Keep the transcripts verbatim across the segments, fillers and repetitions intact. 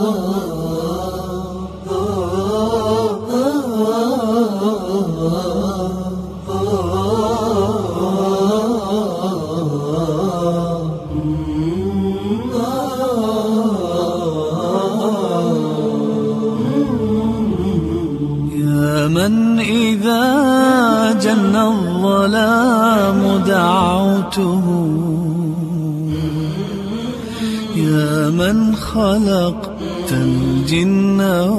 يا من إذا جن الظلام دعوته، يا من خلقت الجن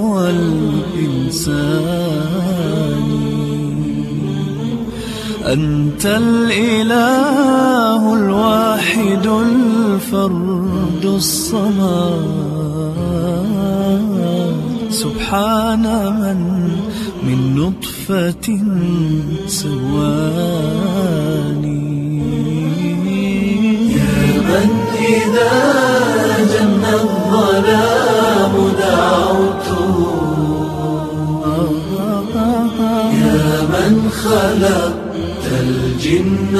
والإنسان، أنت الإله الواحد الفرد الصمد، سبحان من من نطفة سواني. يا من إذا جن الظلام دعوته، يا من خلقت الجن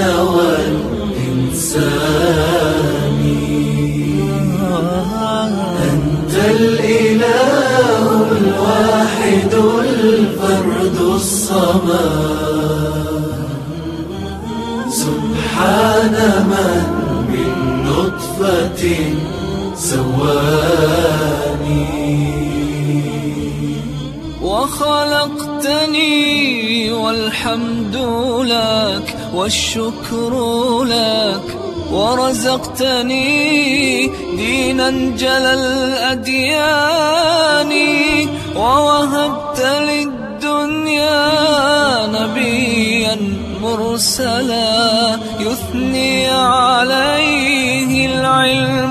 والإنسان، أنت الإله الواحد الفرد الصمد، سبحان من من نطفة سواني. وخلقتني والحمد لك والشكر لك، ورزقتني دينا جل الأديان، ووهبت للدنيا نبيا مرسلا يثني عليه العلم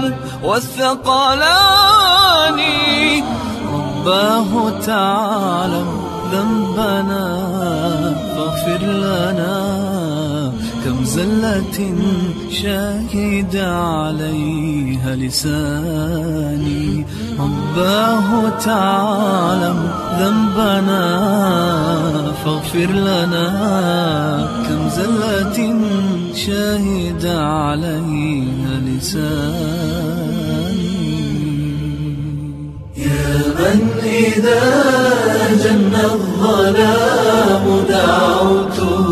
والثقلان. رباه تعالى ذنبنا فاغفر لنا، كم زلة شاهد عليها لساني. رباه تعالى ذنبنا فاغفر لنا، كم زلة شاهد عليها لساني. يا من إذا جن الظلام دعوته،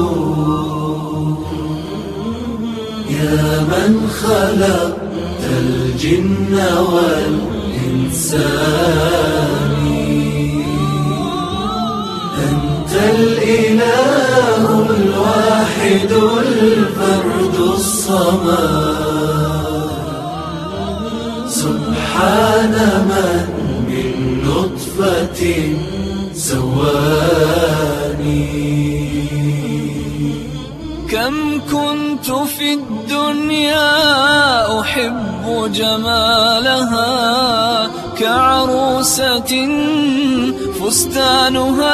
يا من خلقت الجن والإنسان، أنت الإله الواحد الفرد الصمد، سبحان من من نطفة سواني. كم كنت في الدنيا أحب جمالها، كعروسة فستانها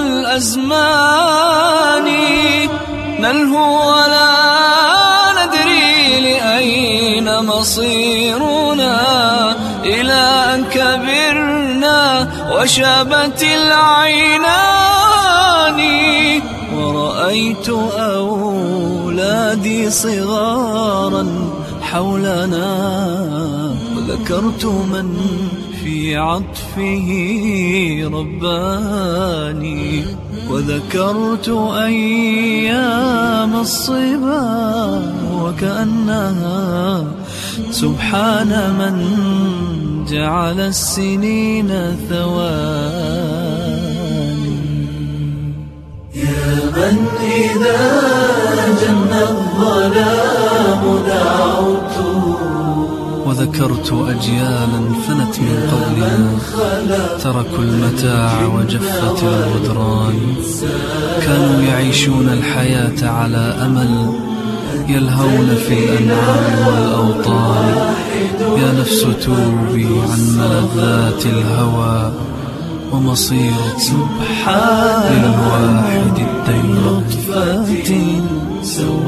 الأزمان، نلهو ولا ندري لأين مصيرنا، إلى أن كبرنا وشابت العينان. ورأيت أولادي صغارا حولنا، وذكرت من في عطفه رباني، وذكرت أيام الصبا وكأنها سبحان من جعل السنين ثواني. يا من إذا جن الظلام دعوته، وذكرت أجيالا فنت من قبلنا، تركوا المتاع وجفت الغدران، كانوا يعيشون الحياة على أمل، يلهون في الأنعام والأوطان. يا نفس توبي عن ملذات الهوى، ومصيرك للواحد الدين. نطفة سواني.